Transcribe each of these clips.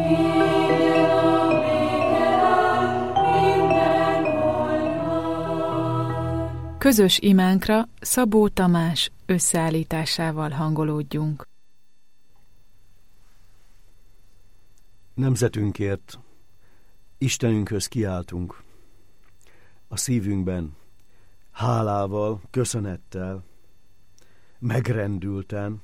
Közös imánkra Szabó Tamás összeállításával hangolódjunk. Nemzetünkért Istenünkhöz kiáltunk, a szívünkben hálával, köszönettel, megrendülten,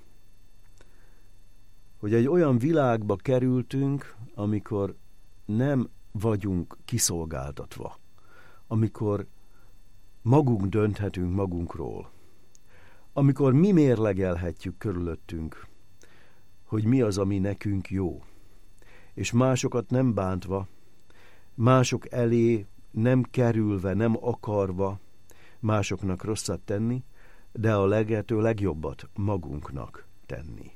hogy egy olyan világba kerültünk, amikor nem vagyunk kiszolgáltatva, amikor magunk dönthetünk magunkról, amikor mi mérlegelhetjük körülöttünk, hogy mi az, ami nekünk jó, és másokat nem bántva, mások elé nem kerülve, nem akarva másoknak rosszat tenni, de a lehető legjobbat magunknak tenni.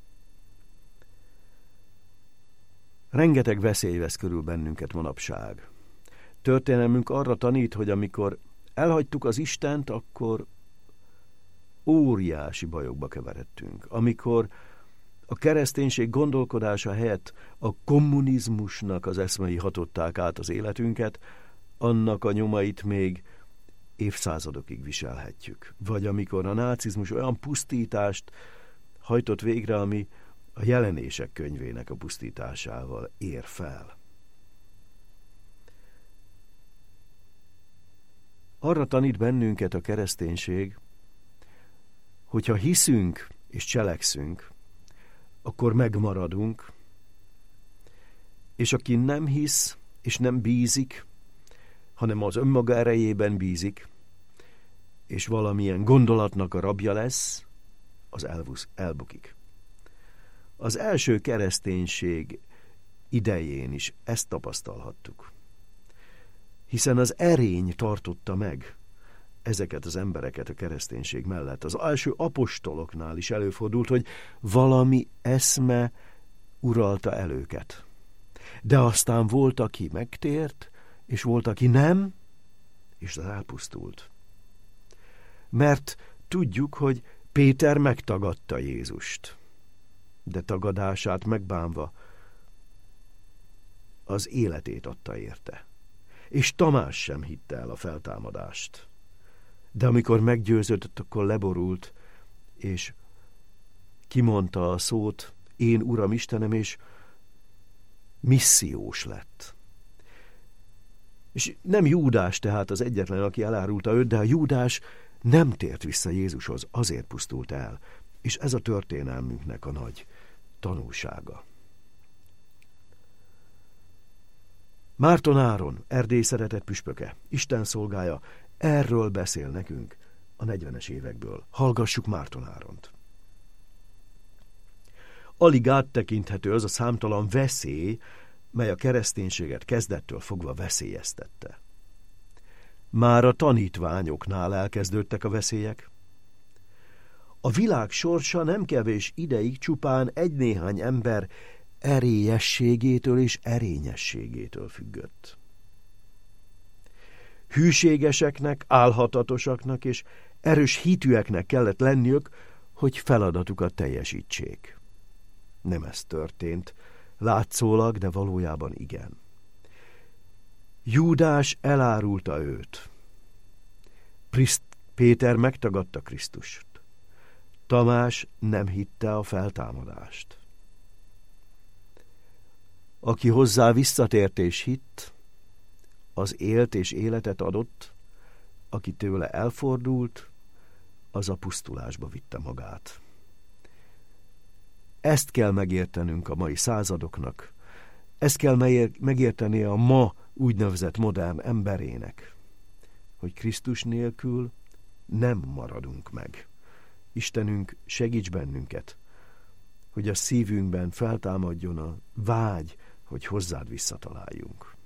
Rengeteg veszély vesz körül bennünket manapság. Történelmünk arra tanít, hogy amikor elhagytuk az Istent, akkor óriási bajokba keveredtünk. Amikor a kereszténység gondolkodása helyett a kommunizmusnak az eszmei hatották át az életünket, annak a nyomait még évszázadokig viselhetjük. Vagy amikor a nácizmus olyan pusztítást hajtott végre, ami a Jelenések könyvének a pusztításával ér fel. Arra tanít bennünket a kereszténység, hogyha hiszünk és cselekszünk, akkor megmaradunk, és aki nem hisz és nem bízik, hanem az önmaga erejében bízik, és valamilyen gondolatnak a rabja lesz, az elbukik. Az első kereszténység idején is ezt tapasztalhattuk. Hiszen az erény tartotta meg ezeket az embereket a kereszténység mellett. Az első apostoloknál is előfordult, hogy valami eszme uralta el őket. De aztán volt, aki megtért, és volt, aki nem, és az elpusztult. Mert tudjuk, hogy Péter megtagadta Jézust, de tagadását megbánva az életét adta érte. És Tamás sem hitte el a feltámadást. De amikor meggyőződött, akkor leborult, és kimondta a szót, én Uram Istenem, és missziós lett. És nem Júdás tehát az egyetlen, aki elárulta őt, de a Júdás nem tért vissza Jézushoz, azért pusztult el. És ez a történelmünknek a nagy tanulsága. Márton Áron, Erdély szeretett püspöke, Isten szolgája, erről beszél nekünk a 40-es évekből. Hallgassuk Márton Áront. Alig áttekinthető az a számtalan veszély, mely a kereszténységet kezdettől fogva veszélyeztette. Már a tanítványoknál elkezdődtek a veszélyek. A világ sorsa nem kevés ideig csupán egy-néhány ember erélyességétől és erényességétől függött. Hűségeseknek, álhatatosaknak és erős hitűeknek kellett lenniük, hogy feladatukat teljesítsék. Nem ez történt, látszólag, de valójában igen. Júdás elárulta őt. Péter megtagadta Krisztust. Tamás nem hitte a feltámadást. Aki hozzá visszatért és hitt, az élt és életet adott, aki tőle elfordult, az a pusztulásba vitte magát. Ezt kell megértenünk a mai századoknak, ezt kell megértenie a ma úgynevezett modern emberének, hogy Krisztus nélkül nem maradunk meg. Istenünk, segíts bennünket, hogy a szívünkben feltámadjon a vágy, hogy hozzád visszataláljunk.